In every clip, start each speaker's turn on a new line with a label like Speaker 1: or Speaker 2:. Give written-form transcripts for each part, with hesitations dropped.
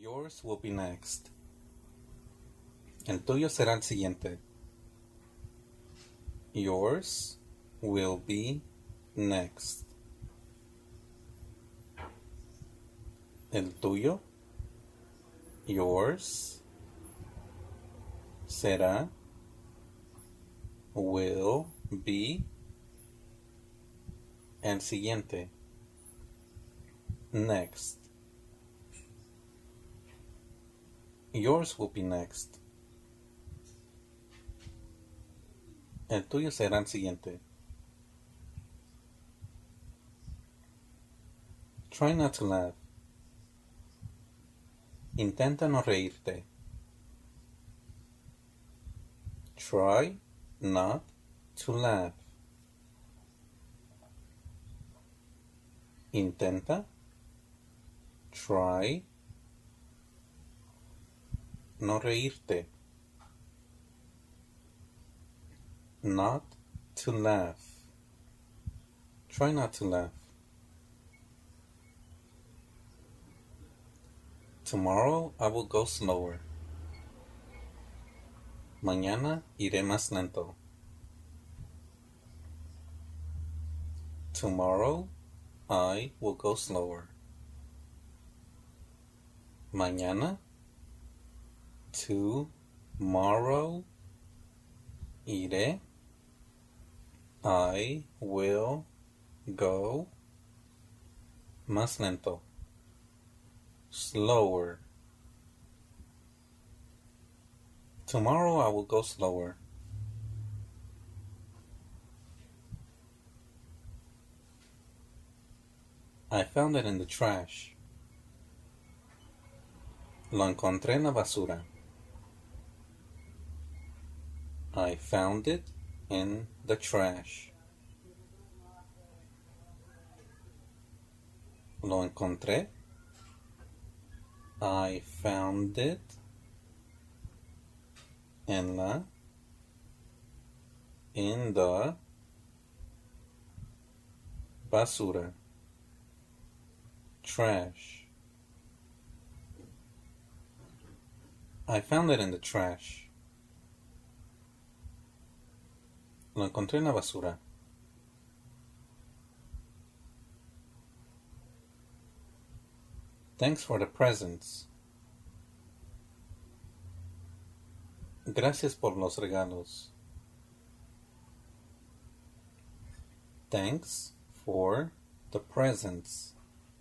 Speaker 1: Yours will be next. El tuyo será el siguiente. Yours will be next. El tuyo, yours, será, will be, el siguiente, next. Yours will be next. El tuyo será el siguiente. Try not to laugh. Intenta no reírte. Try not to laugh. Intenta. Try. No reírte. Not to laugh. Try not to laugh. Tomorrow I will go slower. Mañana iré más lento. Tomorrow I will go slower. Mañana. Tomorrow. Iré. I will go más lento. Slower. Tomorrow I will go slower. I found it in the trash. Lo encontré en la basura. I found it in the trash. Lo encontré. I found it in the basura. Trash. I found it in the trash. Lo encontré en la basura. Thanks for the presents. Gracias por los regalos. Thanks for the presents.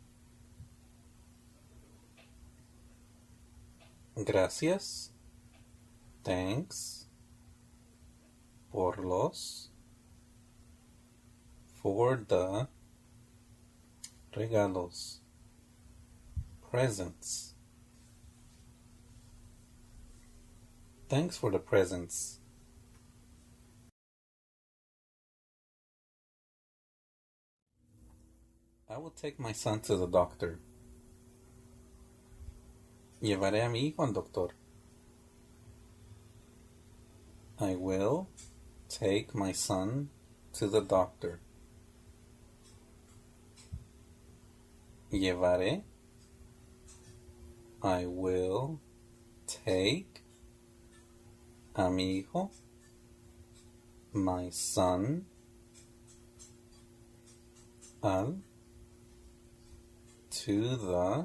Speaker 1: Gracias. Thanks. For the regalos. Presents. Thanks for the presents. I will take my son to the doctor. Llevaré a mi hijo al doctor. I will take my son to the doctor. Llevaré. I will take a mi hijo, my son, to the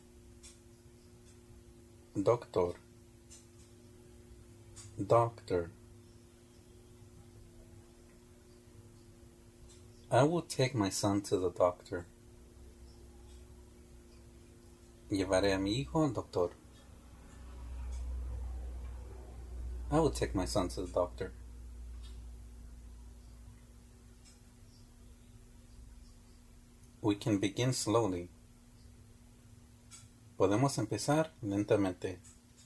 Speaker 1: doctor. Doctor. I will take my son to the doctor. Llevaré a mi hijo al doctor. I will take my son to the doctor. We can begin slowly. Podemos empezar lentamente.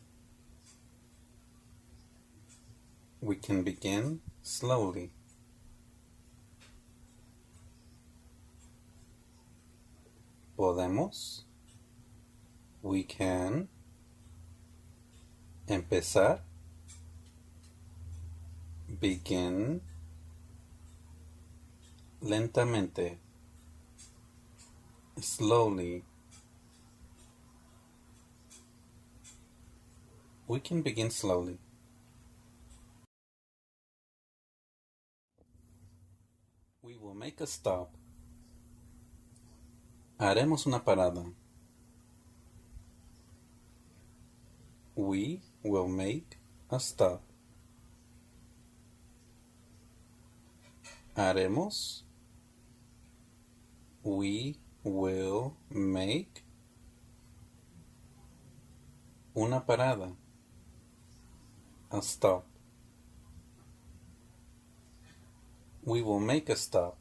Speaker 1: We can begin slowly. Podemos. We can empezar. Begin lentamente. Slowly. We can begin slowly. We will make a stop. Haremos una parada. We will make a stop. Haremos. We will make una parada. A stop. We will make a stop.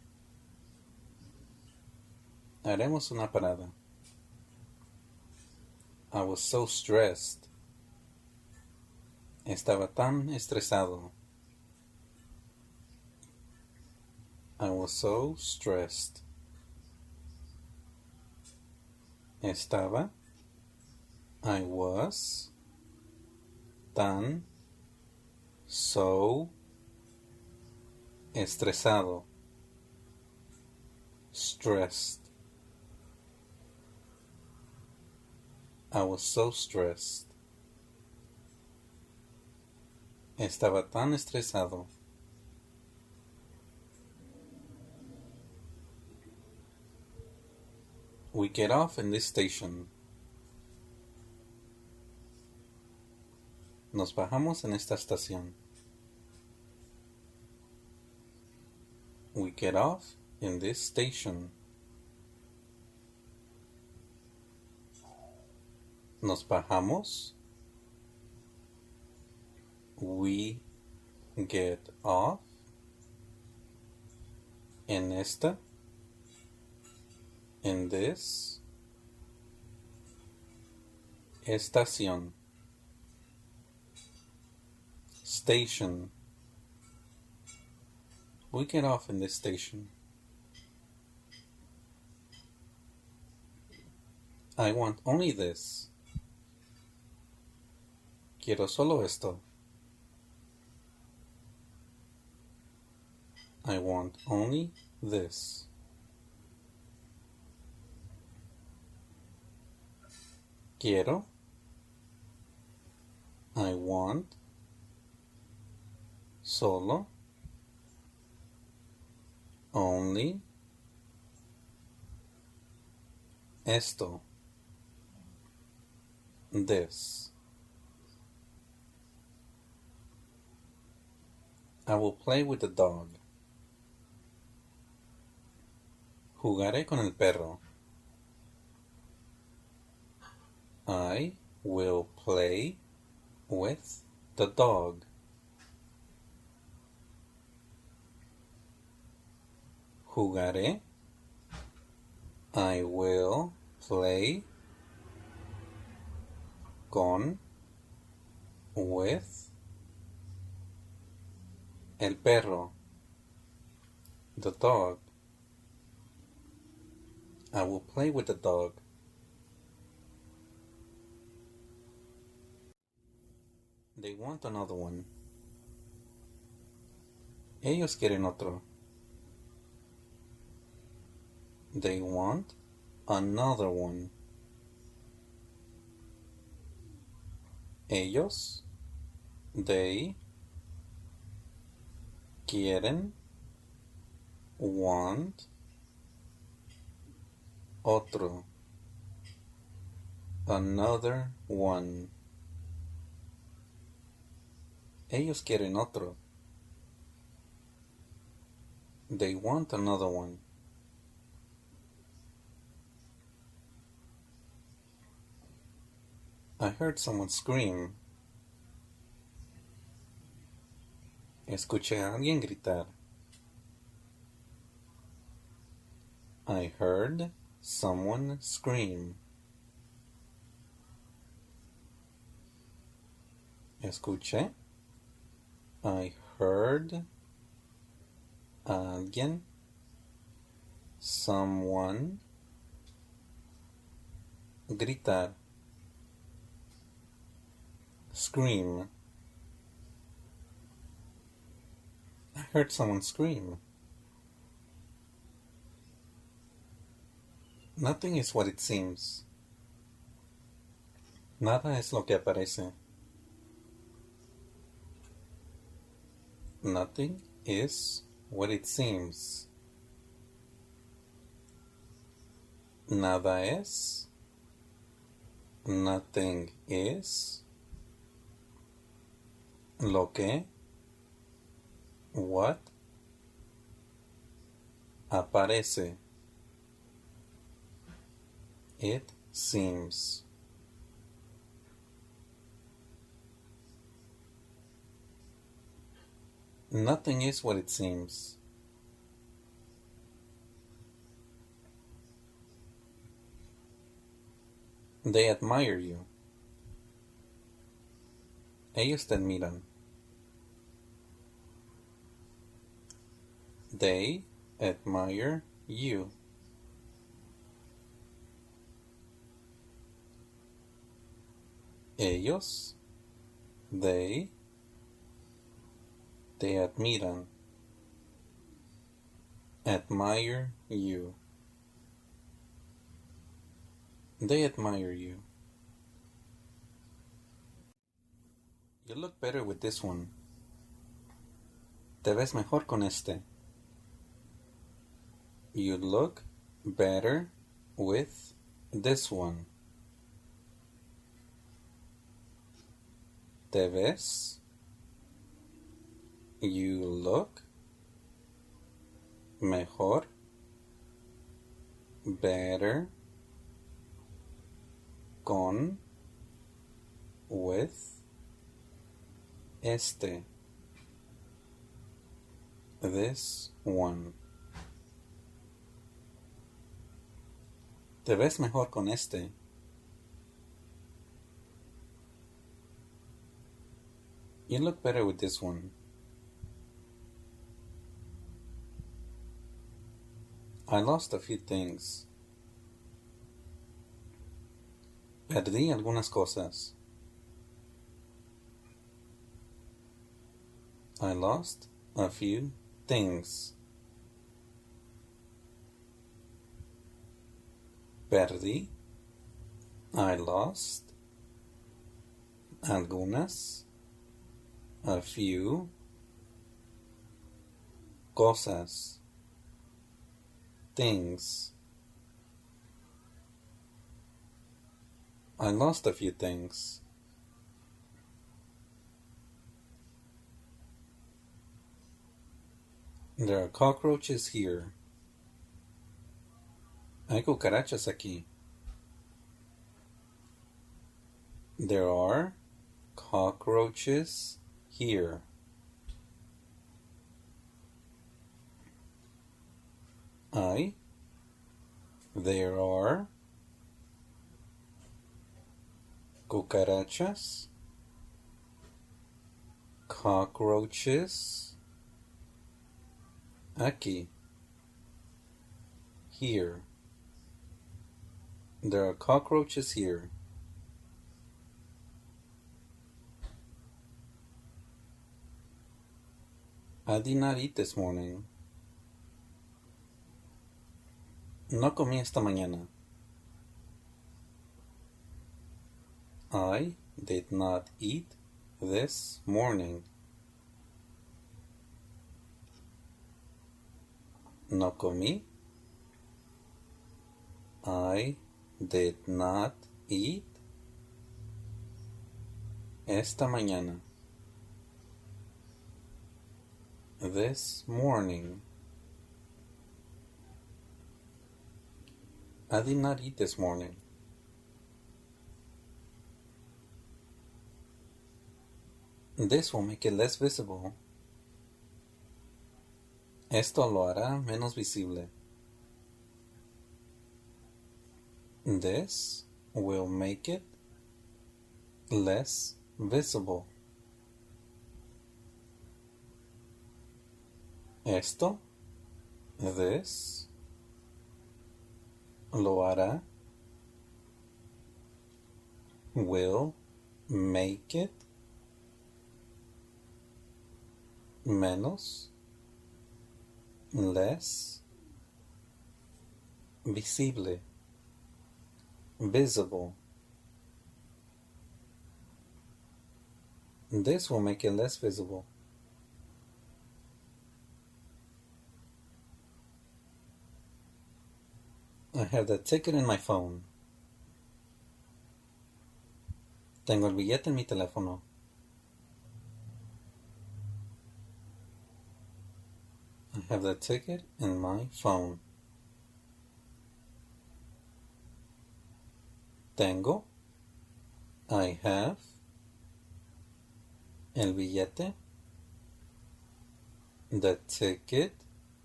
Speaker 1: Haremos una parada. I was so stressed. Estaba tan estresado. I was so stressed. Estaba. I was. Tan. So. Estresado. Stressed. I was so stressed. Estaba tan estresado. We get off in this station. Nos bajamos en esta estación. We get off in this station. Nos bajamos. We get off en esta. In this estación. Station. We get off in this station. I want only this. Quiero solo esto. I want only this. Quiero. I want. Solo. Only. Esto. This. I will play with the dog. Jugaré con el perro. I will play with the dog. Jugaré. I will play con with el perro, the dog. I will play with the dog. They want another one. Ellos quieren otro. They want another one. Ellos, they, quieren, want, otro, another one. Ellos quieren otro. They want another one. I heard someone scream. Escuché a alguien gritar. I heard someone scream. Escuché. I heard alguien, someone, gritar. Scream. I heard someone scream. Nothing is what it seems. Nada es lo que aparece. Nothing is what it seems. Nada es. Nothing is. Lo que. What. Aparece. It seems. Nothing is what it seems. They admire you. Ellos te admiran. They admire you. Ellos, they, te admiran. Admire you. They admire you. You look better with this one. Te ves mejor con este. You look better with this one. Te ves. You look mejor, better, con, with, este, this one. Te ves mejor con este. You look better with this one. I lost a few things. Perdí algunas cosas. I lost a few things. Perdí. I lost. Algunas. A few. Cosas. Things. I lost a few things. There are cockroaches here. Hay cucarachas aquí. There are cockroaches here. There are cucarachas, cockroaches, aquí, here. There are cockroaches here. I did not eat this morning. No comí esta mañana. I did not eat this morning. No comí. I did not eat esta mañana. This morning. I did not eat this morning. This will make it less visible. Esto lo hará menos visible. This will make it less visible. Esto, this, lo hará, will make it menos, less, visible, visible. This will make it less visible. I have the ticket in my phone. Tengo el billete en mi teléfono. I have the ticket in my phone. Tengo. I have. El billete. The ticket.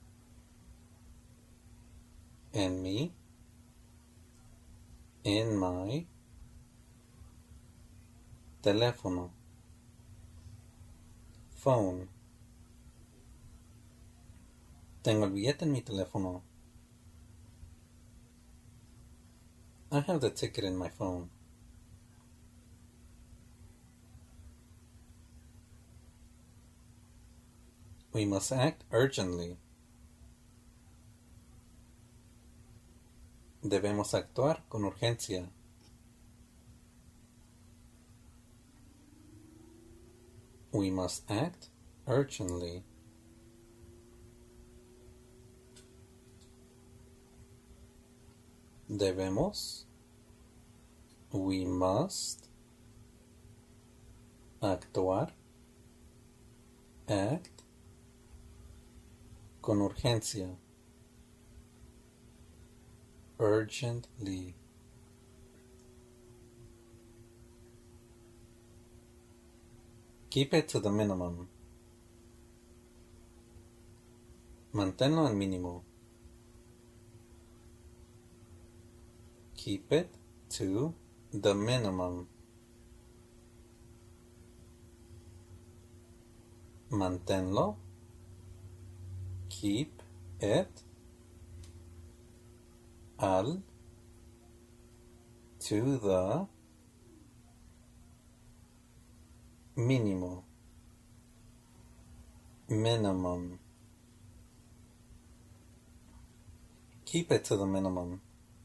Speaker 1: En mi. In my. Teléfono. Phone. Tengo el billete en mi teléfono. I have the ticket in my phone. We must act urgently. Debemos actuar con urgencia. We must act urgently. Debemos. We must. Actuar. Act. Con urgencia. Urgently. Keep it to the minimum. Manténlo al mínimo. Keep it to the minimum. Manténlo. Keep it al to the mínimo. Minimum. Keep it to the minimum.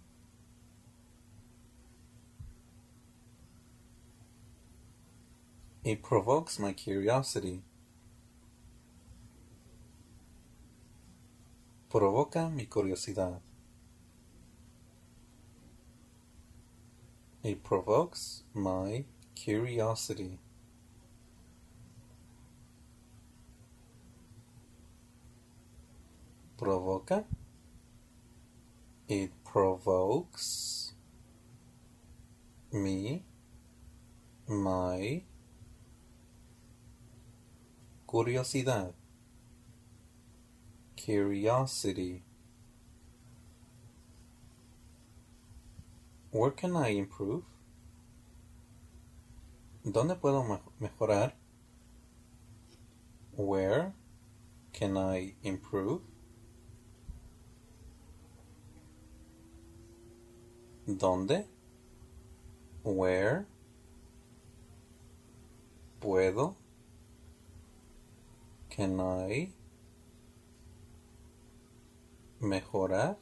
Speaker 1: It provokes my curiosity. Provoca mi curiosidad. It provokes my curiosity. Provoca. It provokes me, my curiosidad. Curiosity. Where can I improve? ¿Dónde puedo mejorar? Where can I improve? ¿Dónde? Where? ¿Puedo? Can I mejorar?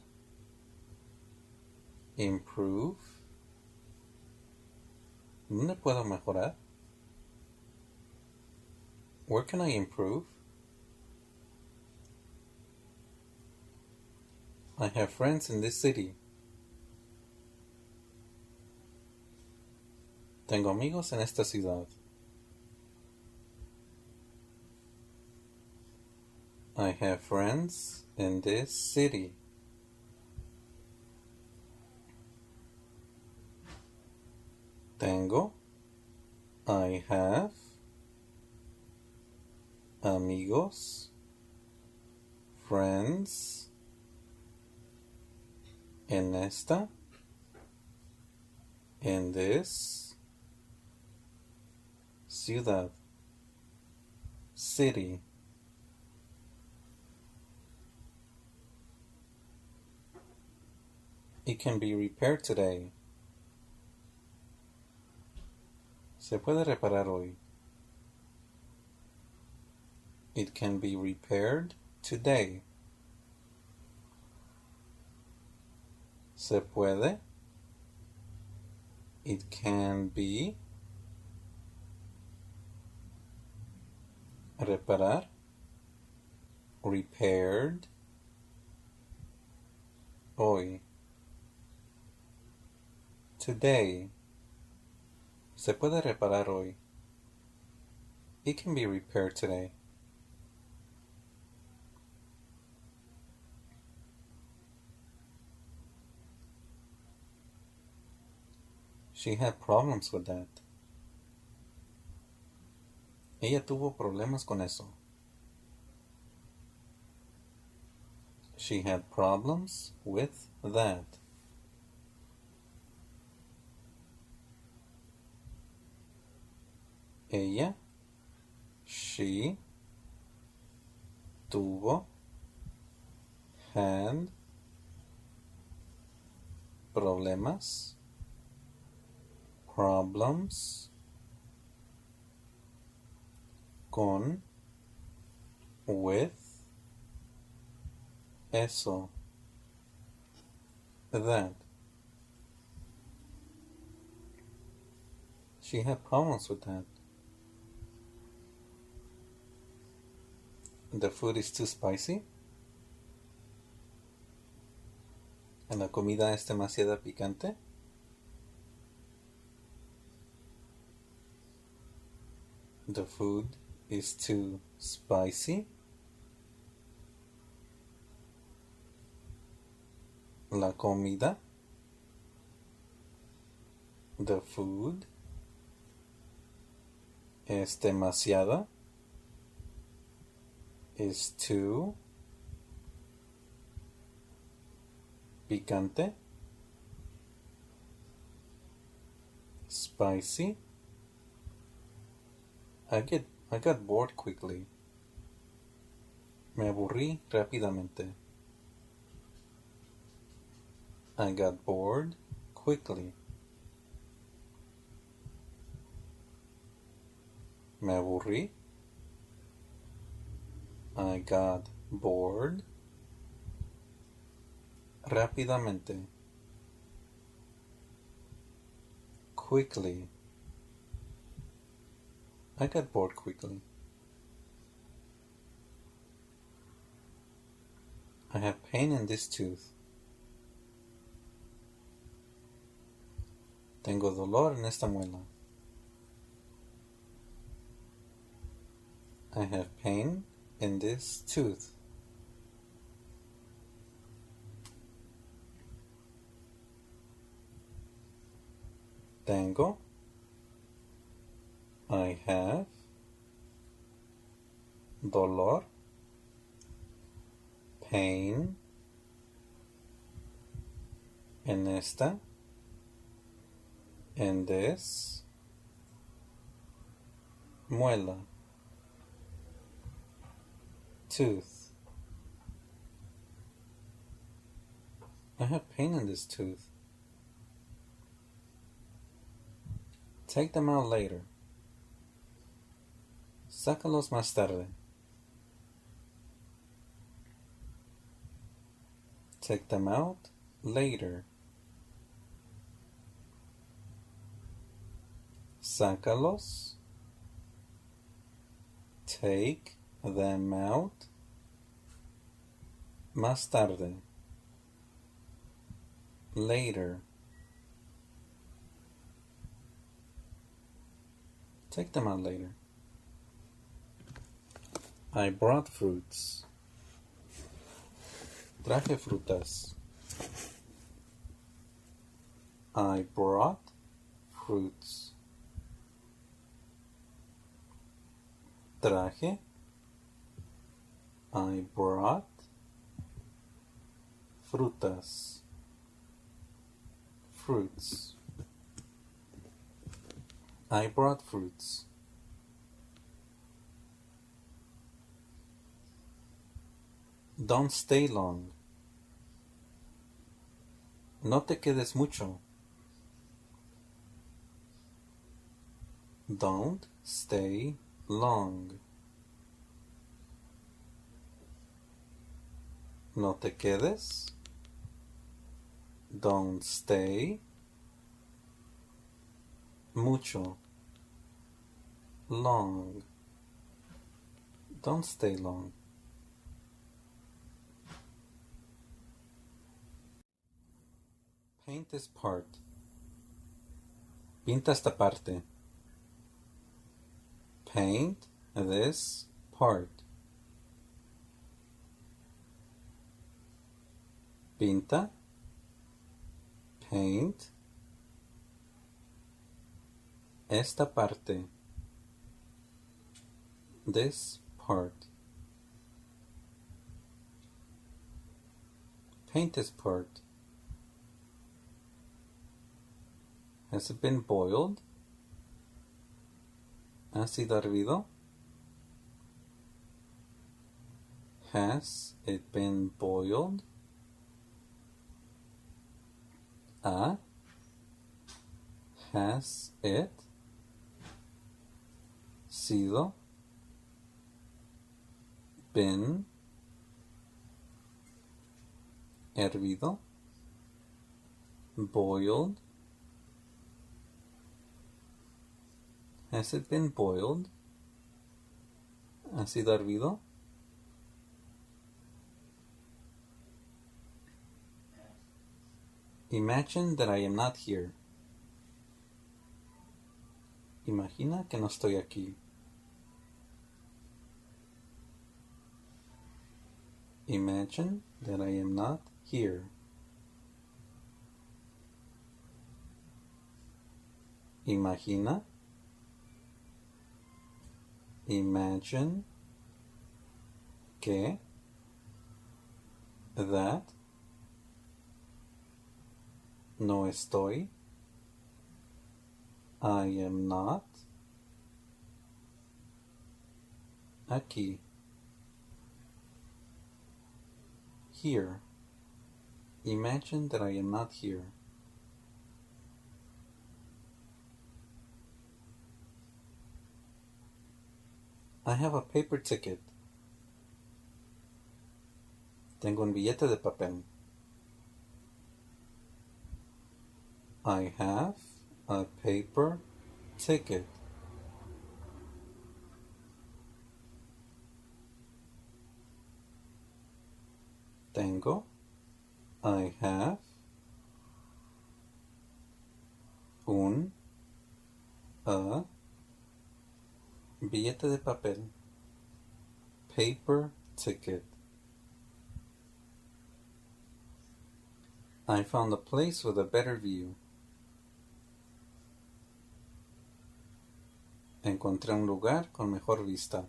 Speaker 1: Improve. ¿Dónde puedo mejorar? Where can I improve? I have friends in this city. Tengo amigos en esta ciudad. I have friends in this city. Tengo. I have. Amigos. Friends. En esta. In this. Ciudad. City. It can be repaired today. Se puede reparar hoy. It can be repaired today. Se puede. It can be. Reparar. Repaired. Hoy. Today. Se puede reparar hoy. It can be repaired today. She had problems with that. Ella tuvo problemas con eso. She had problems with that. Ella, she, tuvo, had, problemas, problems, con, with, eso, that. She had problems with that. The food is too spicy. La comida es demasiado picante. The food is too spicy. La comida. The food es demasiada. Is too picante. Spicy. I got bored quickly. Me aburrí rápidamente. I got bored quickly. Me aburrí. I got bored rápidamente. Quickly. I got bored quickly. I have pain in this tooth. Tengo dolor en esta muela. I have pain in this tooth. Tengo. I have. Dolor. Pain. En esta. In this. Muela. Tooth. I have pain in this tooth. Take them out later. Sácalos más tarde. Take them out later. Sácalos. Take them out más tarde. Later. Take them out later. I brought fruits. Traje frutas. I brought fruits. Traje. I brought frutas. Fruits. I brought fruits. Don't stay long. No te quedes mucho. Don't stay long. No te quedes. Don't stay. Mucho. Long. Don't stay long. Paint this part. Pinta esta parte. Paint this part. Pinta. Paint esta parte. This part. Paint this part. Has it been boiled? ¿Ha sido hervido? Has it been boiled? Has it sido been hervido? Boiled? Has it been boiled? ¿Ha sido hervido? Imagine that I am not here. Imagina que no estoy aquí. Imagine that I am not here. Imagina. Imagine que that no estoy. I am not aquí. Here. Imagine that I am not here. I have a paper ticket. Tengo un billete de papel. I have a paper ticket. Tengo. I have un billete de papel. Paper ticket. I found a place with a better view. Encontré un lugar con mejor vista.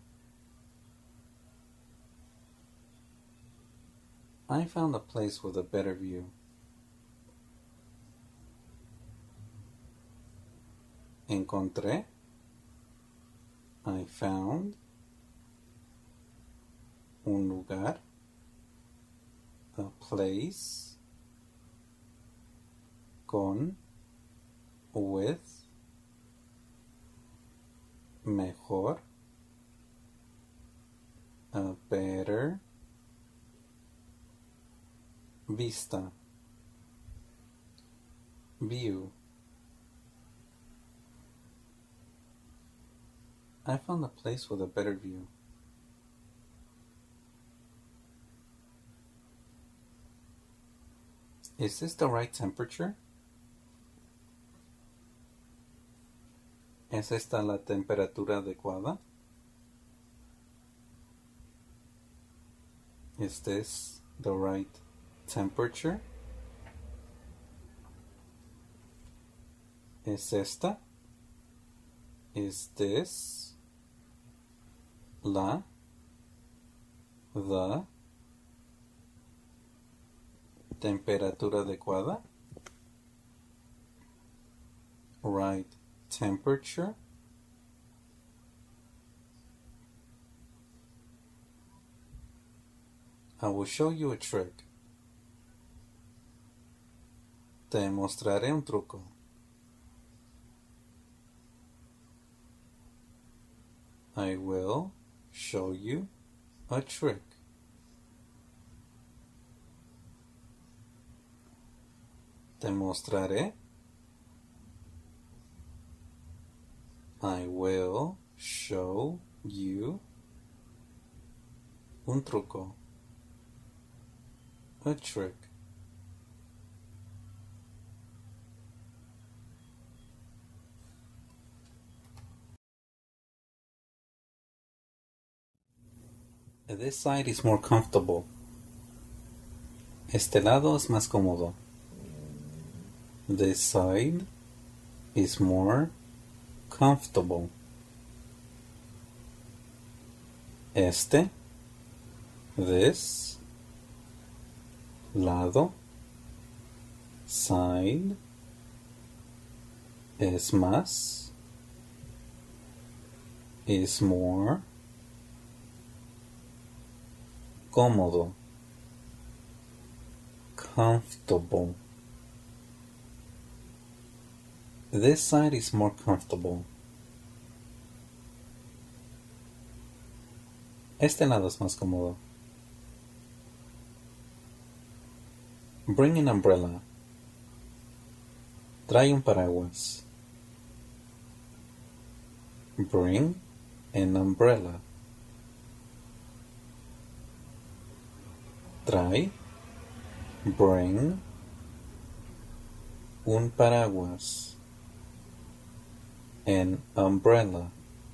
Speaker 1: I found a place with a better view. Encontré. I found. Un lugar. A place. Con. With. Mejor. A better. Vista. View. I found a place with a better view. Is this the right temperature? ¿Es esta la temperatura adecuada? Is this the right temperature? ¿Es esta? Is this la the temperatura adecuada? Right temperature? I will show you a trick. Te mostraré un truco. I will show you a trick. Te mostraré. I will show you un truco. A trick. This side is more comfortable. Este lado es más cómodo. This side is more comfortable. Este, this, lado, side, es más, is more, cómodo, comfortable. This side is more comfortable. Este lado es más cómodo. Bring an umbrella. Trae un paraguas. Bring an umbrella. Trae, bring, un paraguas. An umbrella.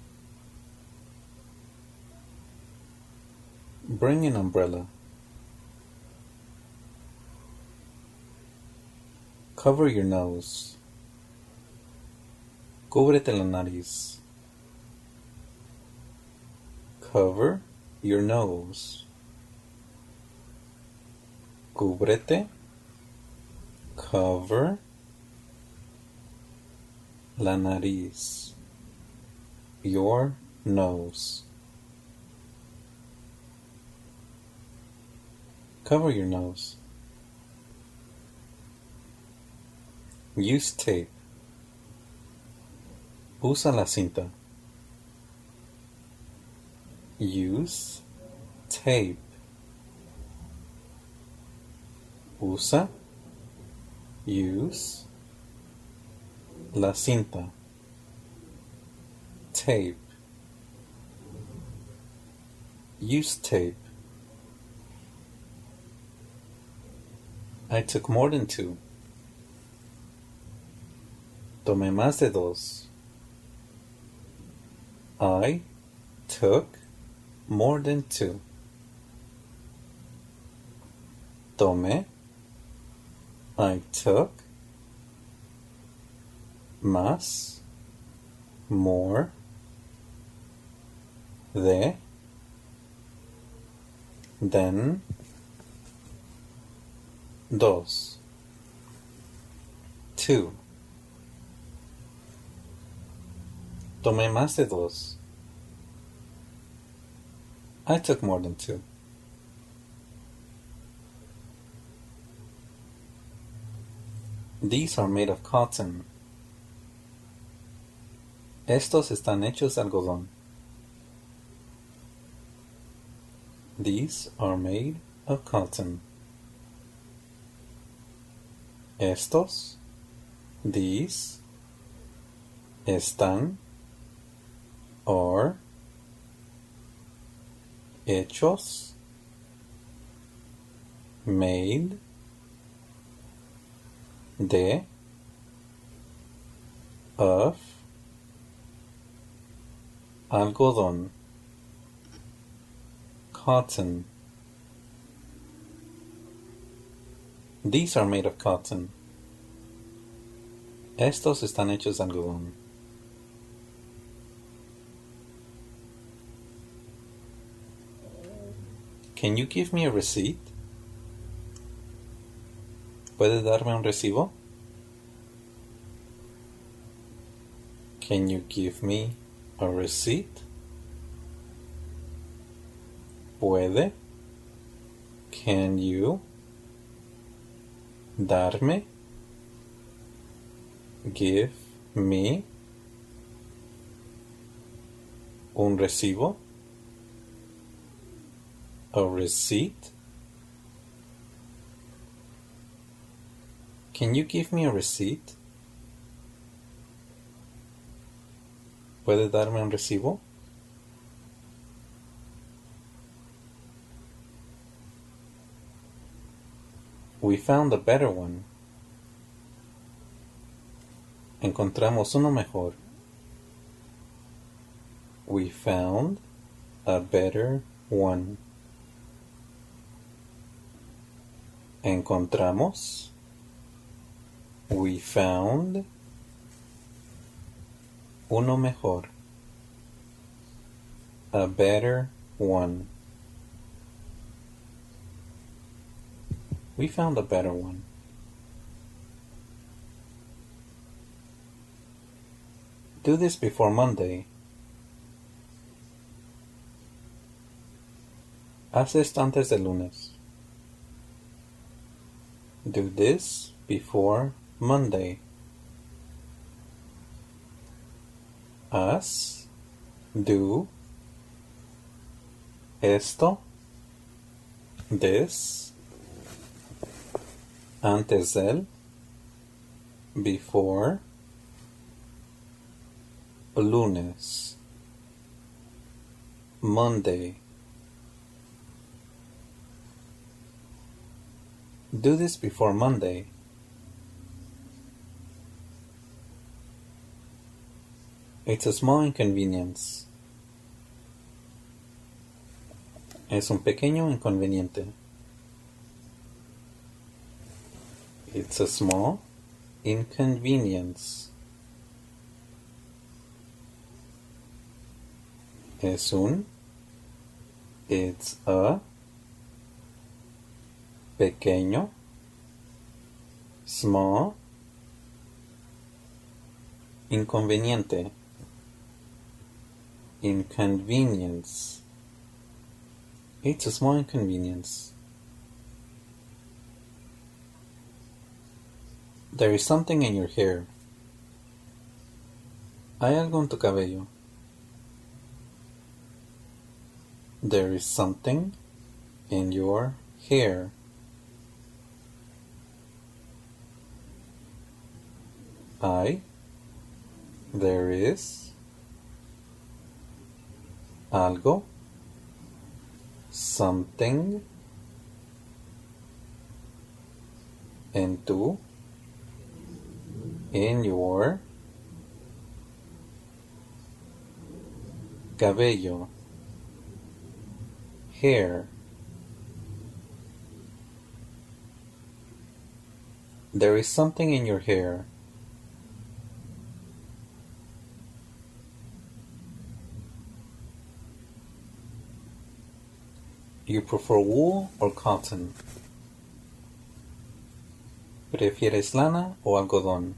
Speaker 1: Bring an umbrella. Cover your nose. Cúbrete la nariz. Cover your nose. Cúbrete. Cover la nariz. Your nose. Cover your nose. Use tape. Usa la cinta. Use tape. Usa. Use la cinta. Tape. Use tape. I took more than 2. Tomé más de 2. I took more than 2. Tomé. I took. Más. More. De. Than. 2. 2. Tomé más de 2. I took more than 2. These are made of cotton. Estos están hechos de algodón. These are made of cotton. Estos, these, están, are, hechos, made, de, of, algodón, cotton. These are made of cotton. Estos están hechos de algodón. Can you give me a receipt? ¿Puede darme un recibo? Can you give me a receipt? ¿Puede? Can you darme? Give me un recibo? A receipt? Can you give me a receipt? ¿Puede darme un recibo? We found a better one. Encontramos uno mejor. We found a better one. Encontramos. We found. Uno mejor. A better one. We found a better one. Do this before Monday. Haz esto antes del lunes. Do this before Monday. Haz, do, esto, this, antes del, before, lunes, Monday. Do this before Monday. It's a small inconvenience. Es un pequeño inconveniente. It's a small inconvenience. Es un. It's a. Pequeño. Small. Inconveniente. Inconvenience. It's a small inconvenience. There is something in your hair. Hay algo en tu cabello. There is something in your hair. There is algo, something, en tu, in your, cabello, hair. There is something in your hair. You prefer wool or cotton? ¿Prefieres lana o algodón?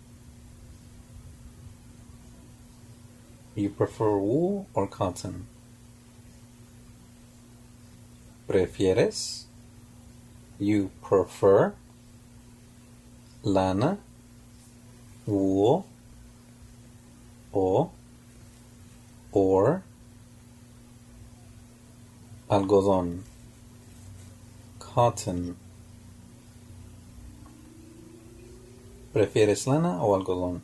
Speaker 1: You prefer wool or cotton? ¿Prefieres? You prefer lana, wool, or algodón, cotton. ¿Prefieres lana o algodón?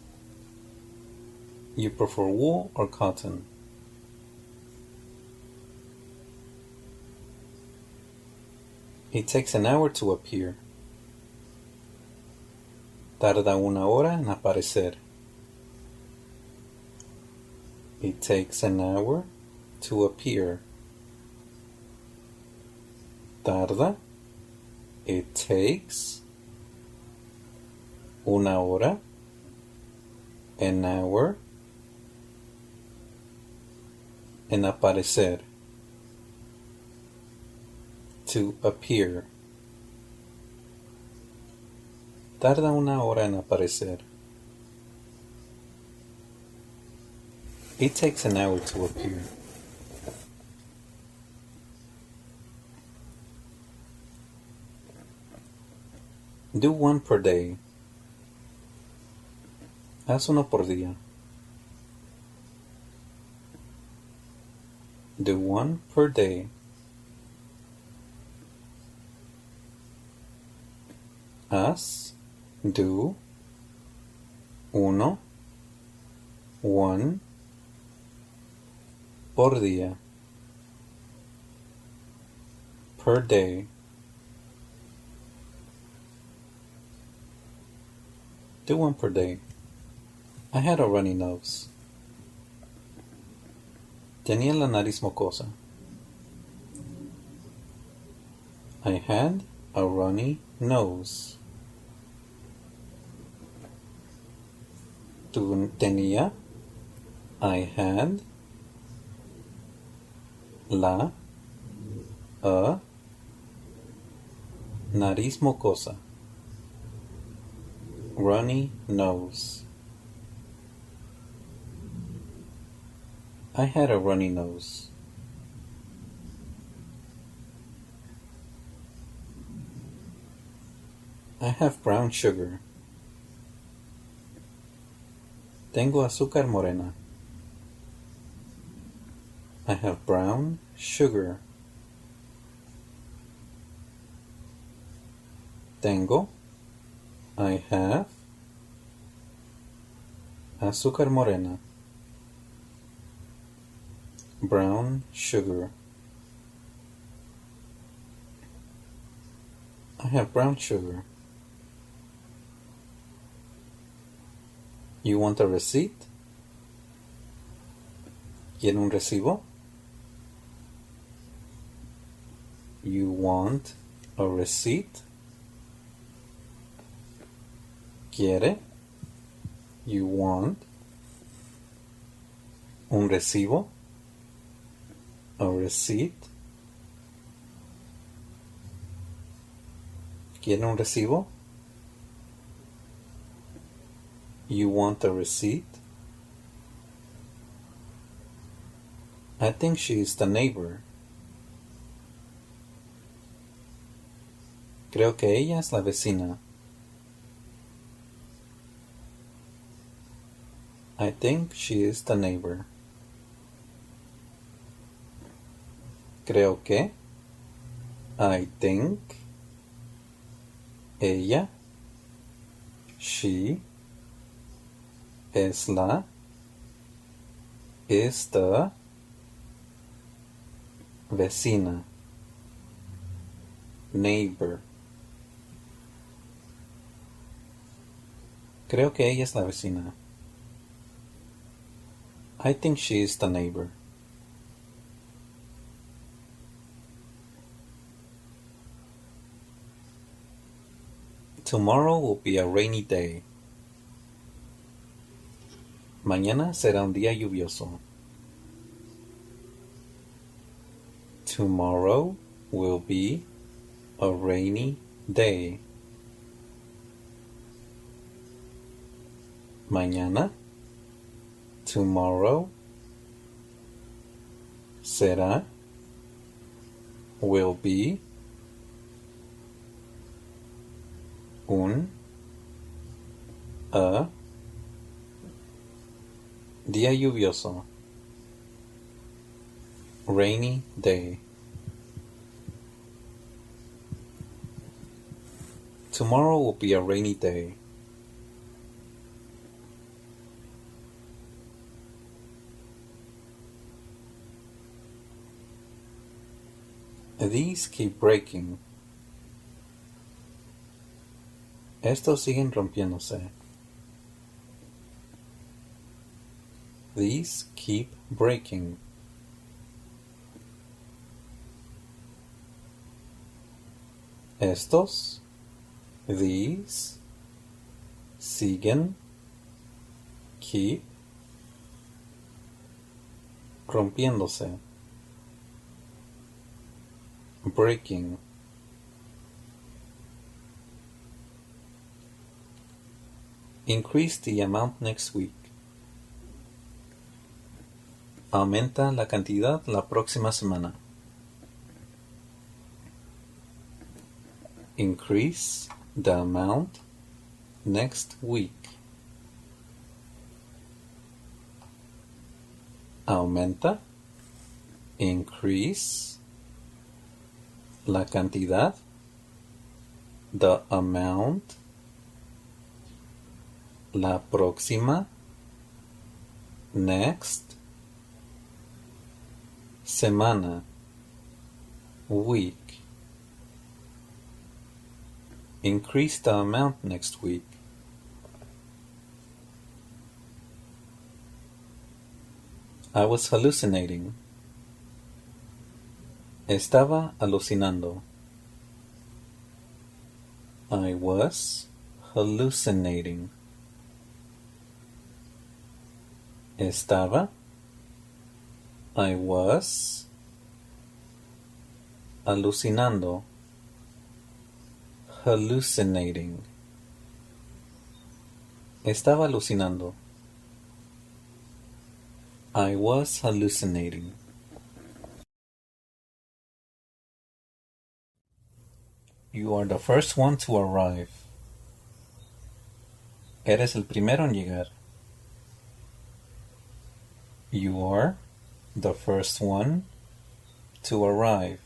Speaker 1: You prefer wool or cotton? It takes an hour to appear. Tarda una hora en aparecer. It takes an hour to appear. Tarda. It takes. Una hora. An hour. En aparecer. To appear. Tarda una hora en aparecer. It takes an hour to appear. Do one per day. Haz uno por día. Do one per day. Haz, do, uno, one, por día. Per day. Do one per day. I had a runny nose. Tenía la nariz mocosa. I had a runny nose. Tenía, I had, a nariz mocosa. Runny nose. I had a runny nose. I have brown sugar. Tengo azúcar morena. I have brown sugar. Tengo, I have, azúcar morena. Brown sugar. I have brown sugar. You want a receipt? ¿Quiere un recibo? You want a receipt? ¿Quiere? You want un recibo? A receipt? ¿Quiere un recibo? You want a receipt? I think she's the neighbor. Creo que ella es la vecina. I think she is the neighbor. Creo que, I think, ella, she, es la, is the, vecina, neighbor. Creo que ella es la vecina. I think she is the neighbor. Tomorrow will be a rainy day. Mañana será un día lluvioso. Tomorrow will be a rainy day. Mañana, tomorrow, será, will be, a, día lluvioso, rainy day. Tomorrow will be a rainy day. These keep breaking. Estos siguen rompiéndose. These keep breaking. Estos, these, siguen, keep, rompiéndose. Breaking. Increase the amount next week. Aumenta la cantidad la próxima semana. Increase the amount next week. Aumenta, increase, la cantidad, the amount, la próxima, next, semana, week. Increase the amount next week. I was hallucinating. Estaba alucinando. I was hallucinating. Estaba. I was alucinando. Hallucinating. Estaba alucinando. I was hallucinating. You are the first one to arrive. Eres el primero en llegar. You are the first one to arrive.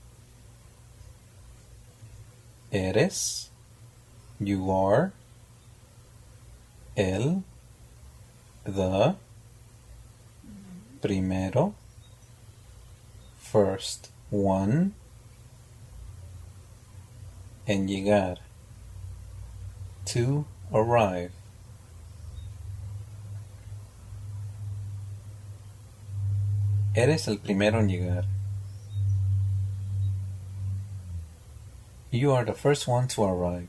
Speaker 1: Eres. You are. El. The. Primero. First one. En llegar. To arrive. Eres el primero en llegar. You are the first one to arrive.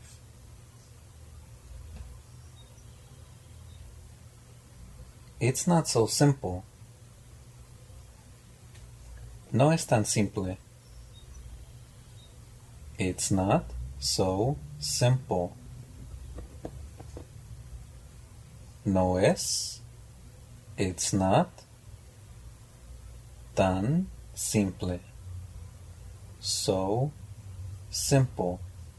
Speaker 1: It's not so simple. No es tan simple. It's not so simple. No es. It's not tan simple. So simple.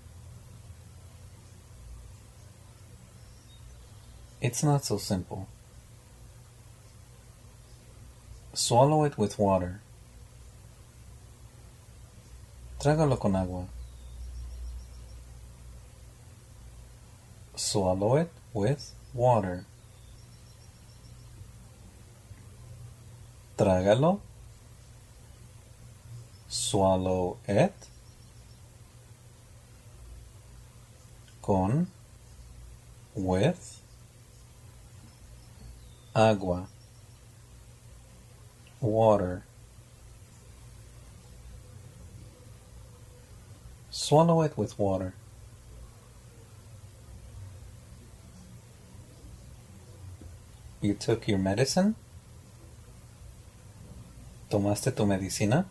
Speaker 1: It's not so simple. Swallow it with water. Trágalo con agua. Swallow it with water. Trágalo. Swallow it. Con. With. Agua. Water. Swallow it with water. You took your medicine? ¿Tomaste tu medicina?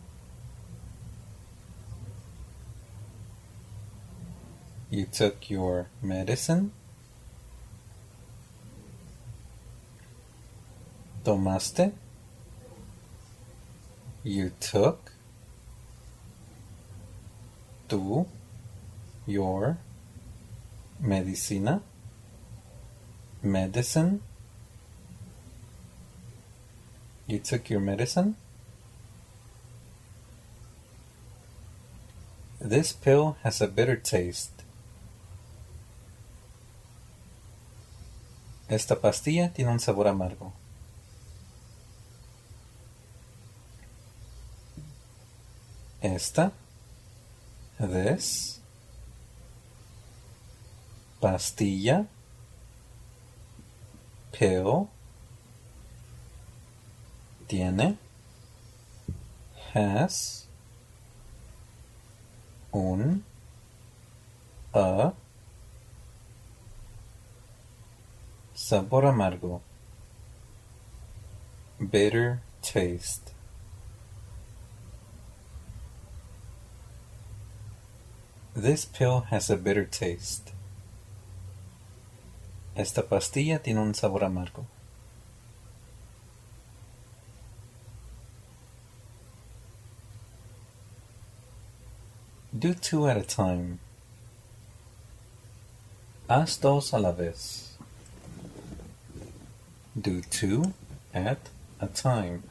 Speaker 1: You took your medicine? ¿Tomaste? You took tu your medicina? Medicine? You took your medicine? This pill has a bitter taste. Esta pastilla tiene un sabor amargo. Esta, this, pastilla, pill, tiene, has, un, a, sabor amargo, bitter taste. This pill has a bitter taste. Esta pastilla tiene un sabor amargo. Do two at a time. Haz dos a la vez. Do two at a time.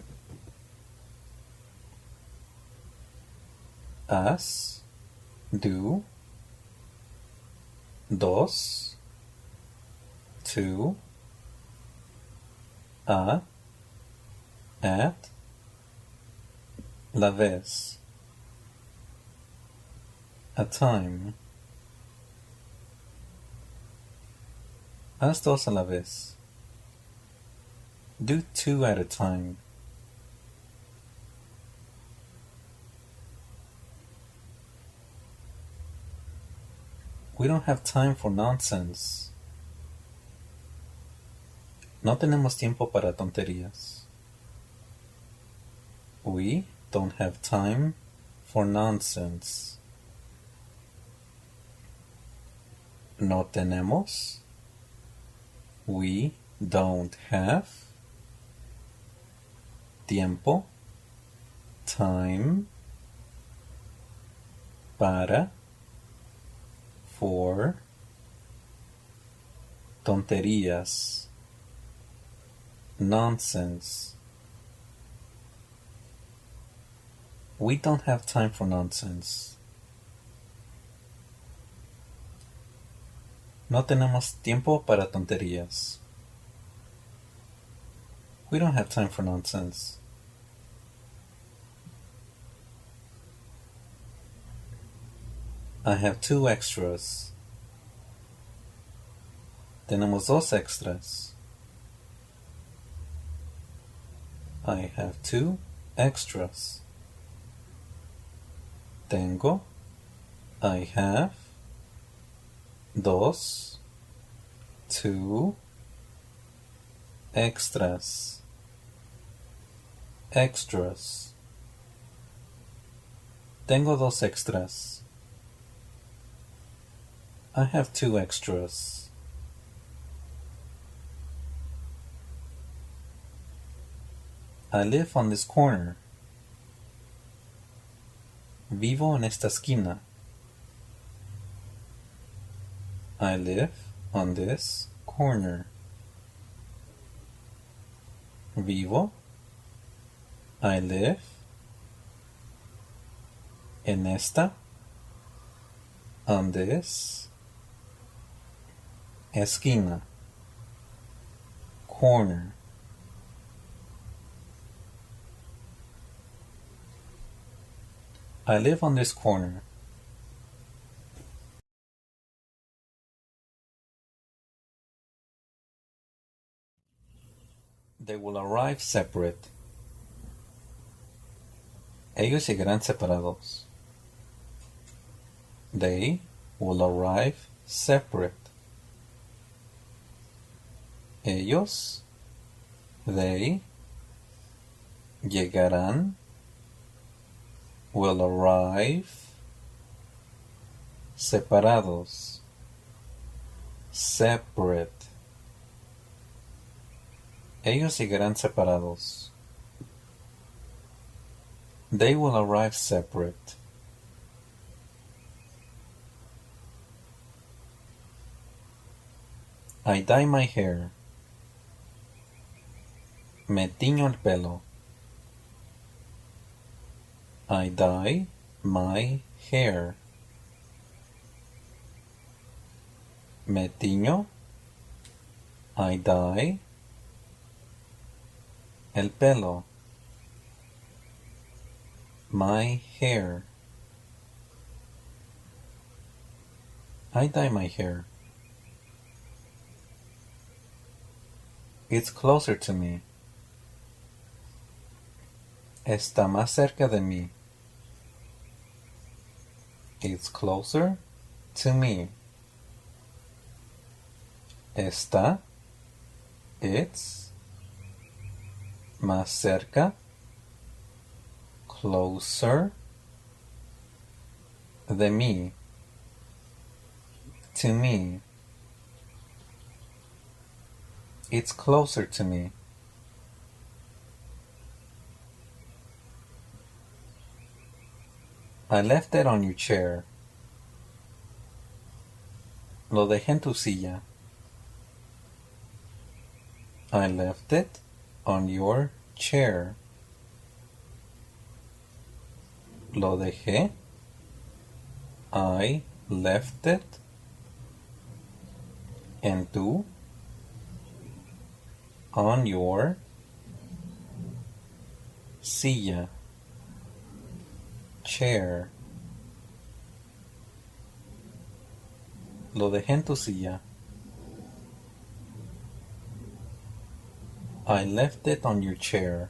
Speaker 1: Haz. Do. Dos. Two. A. At. La vez. A time. Haz dos a la vez. Do two at a time. We don't have time for nonsense. No tenemos tiempo para tonterías. We don't have time for nonsense. No tenemos. We don't have tiempo, time, para, for, tonterías, nonsense. We don't have time for nonsense. No tenemos tiempo para tonterías. We don't have time for nonsense. I have 2 extras. Tenemos 2 extras. I have 2 extras. Tengo. I have. 2. 2. Extras. Extras. Tengo 2 extras. I have 2 extras. I live on this corner. Vivo en esta esquina. I live on this corner. Vivo. I live. En esta. On this. Esquina. Corner. I live on this corner. They will arrive separate. Ellos llegarán separados. They will arrive separate. Ellos, they, llegarán, will arrive, separados, separate. Ellos llegarán separados. They will arrive separate. I dye my hair. Me tiño el pelo. I dye my hair. Me tiño. I dye. El pelo. My hair. I dye my hair. It's closer to me. Está más cerca de mí. It's closer to me. Está. It's. Más cerca. Closer. De mí. To me. It's closer to me. I left it on your chair. Lo dejé en tu silla. I left it on your chair. Lo dejé. I left it. En tu. On your. Silla. Chair. Lo dejé en tu silla. I left it on your chair.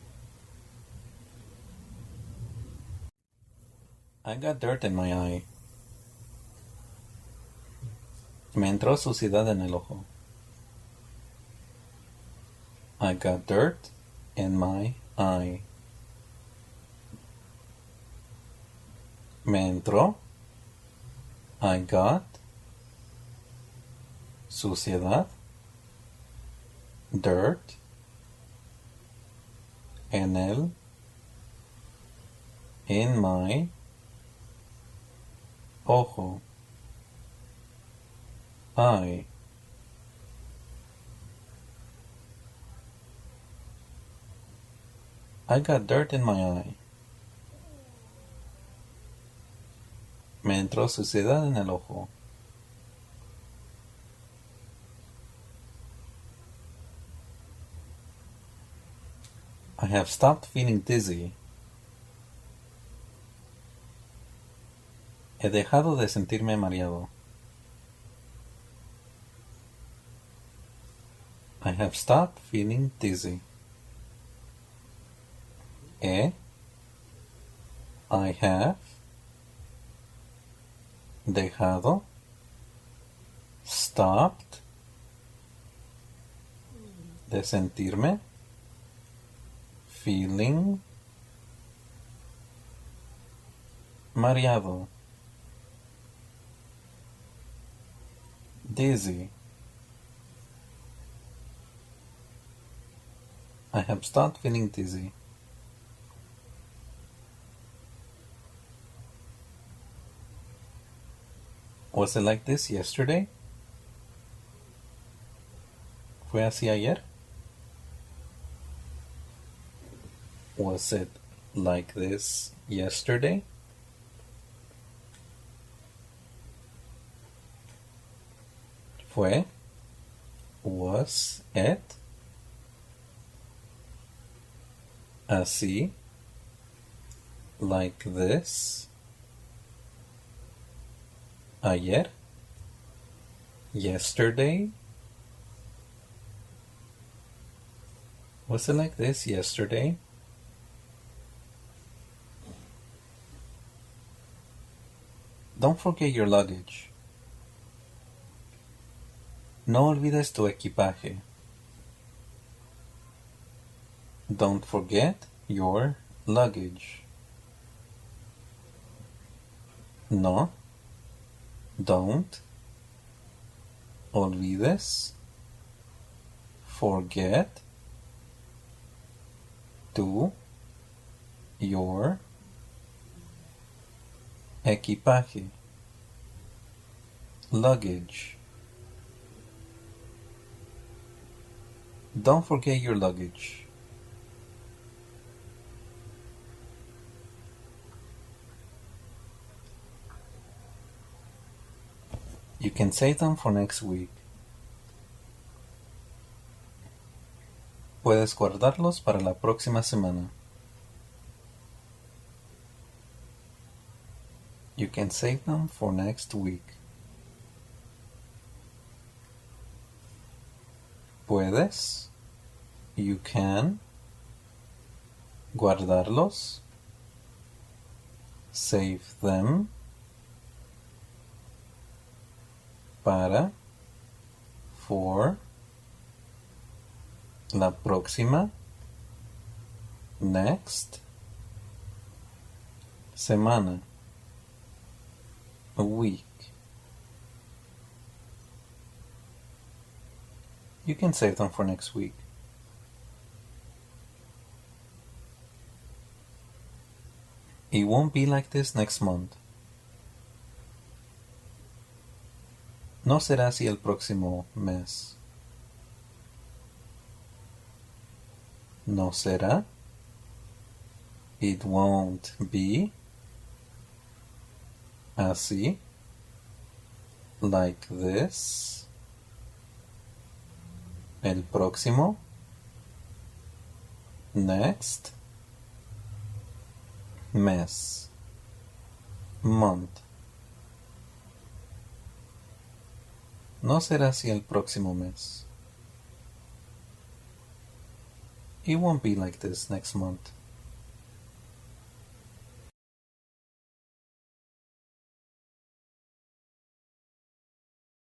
Speaker 1: I got dirt in my eye. Me entró suciedad en el ojo. I got dirt in my eye. Me entró. I got. Suciedad. Dirt. En el. In my. Ojo. Eye. I got dirt in my eye. Me entró suciedad en el ojo. I have stopped feeling dizzy. He dejado de sentirme mareado. I have stopped feeling dizzy. I have dejado, stopped, de sentirme, feeling, mareado, dizzy. I have stopped feeling dizzy. Was it like this yesterday? ¿Fue así ayer? Was it like this yesterday? Fue. Was it así? Like this? Ayer? Yesterday? Was it like this yesterday? Don't forget your luggage. No olvides tu equipaje. Don't forget your luggage. No. Don't. Olvides. Forget. Tu. Your. Equipaje. Luggage. Don't forget your luggage. You can save them for next week. Puedes guardarlos para la próxima semana. You can save them for next week. Puedes. You can. Guardarlos. Save them. Para. For. La próxima. Next. Semana. A week. You can save them for next week. It won't be like this next month. No será así el próximo mes. No será. It won't be así, like this, el próximo, next, mes, month. No será así el próximo mes. It won't be like this next month.